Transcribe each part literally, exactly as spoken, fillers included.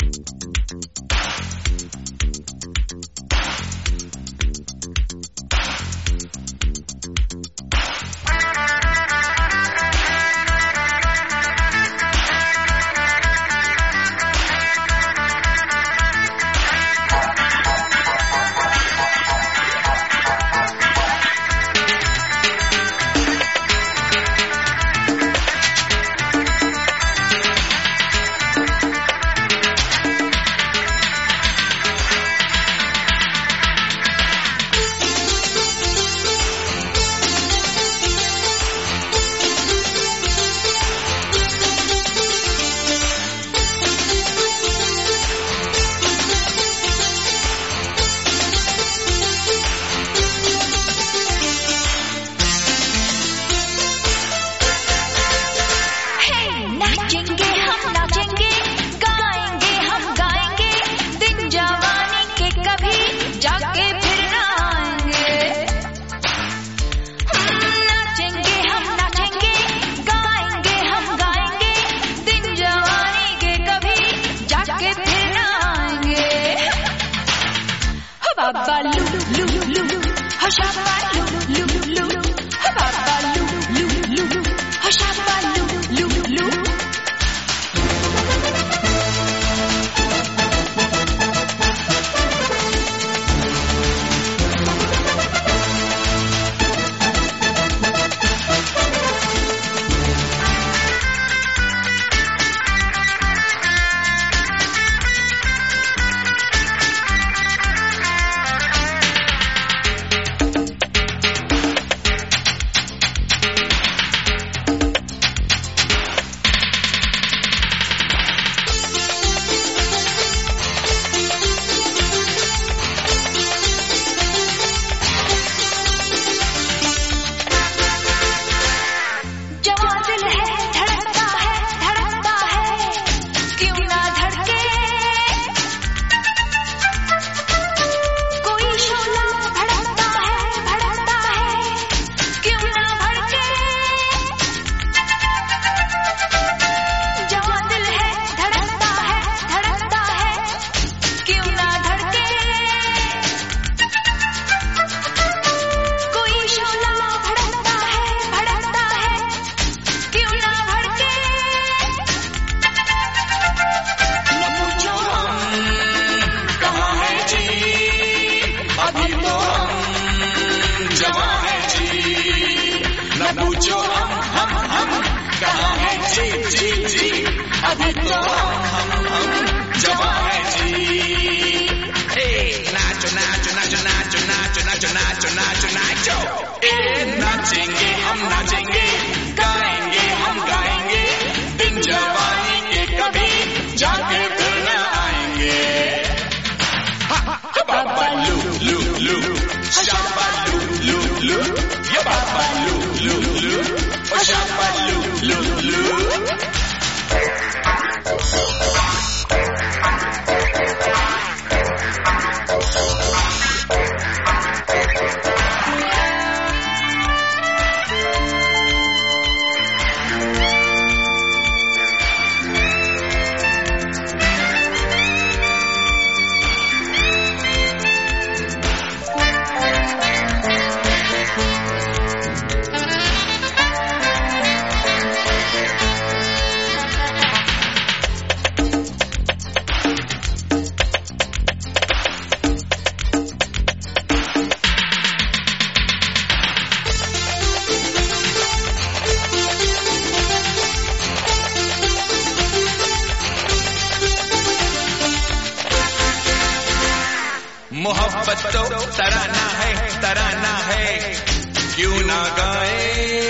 मोहब्बत तो तराना है तराना है क्यों ना गाए,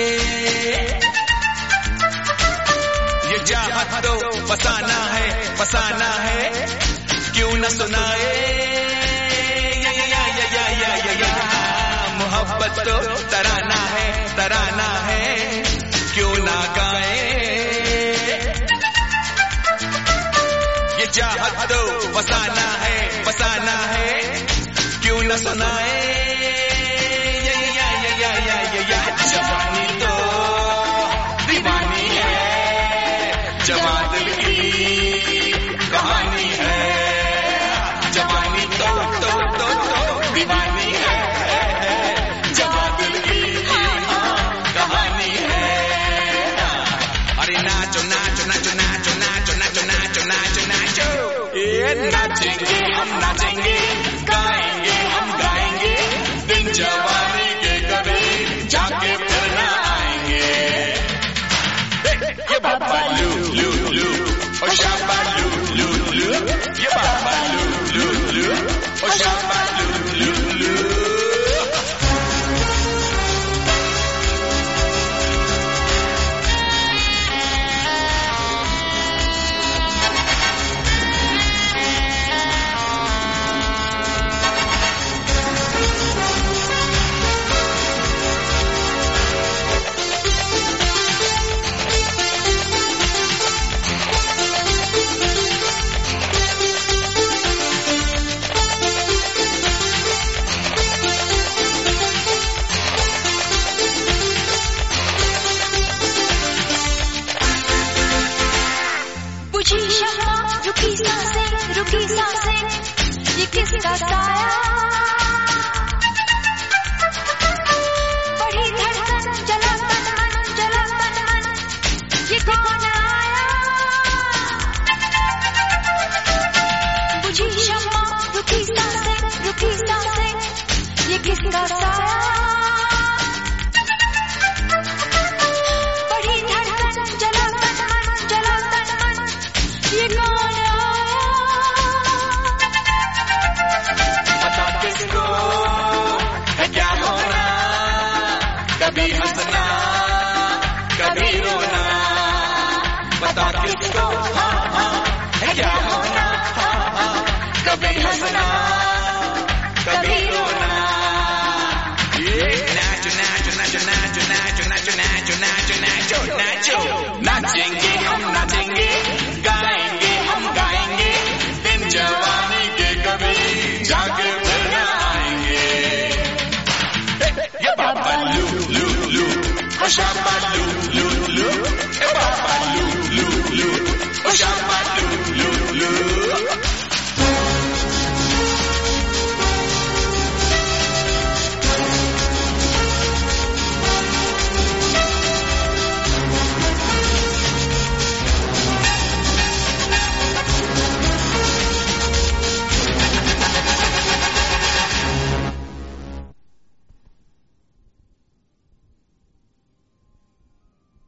ये चाहत तो फसाना है फसाना है क्यों ना सुनाए, या या या या या या या मोहब्बत तो तराना है तराना है क्यों ना गाए, ये चाहत तो फसाना है फसाना है क्यों न सुनाए, या या या या या या या जवानी तो दीवानी है, जवां दिल की कहानी है। शम्मा रुकी सांसें रुकी सांसें ये किसका साया बढ़ी धड़कन जला तन मन जला तन मन ये कौन आया बुझी शम्मा रुकी सांसें रुकी सांसें ये किसका साया कभी हंसना कभी रोना बता किसको हाँ हाँ है क्या होना हाँ हाँ कभी हंसना कभी रोना नाचो नाचो नाचो नाचो नाचो नाचो नाचो नाचो नाचो नाचो नाचेंगे हम नाचेंगे गाएंगे हम गाएंगे दिन जवानी के कभी जाके फिर आएंगे ये बाबा लू लू लू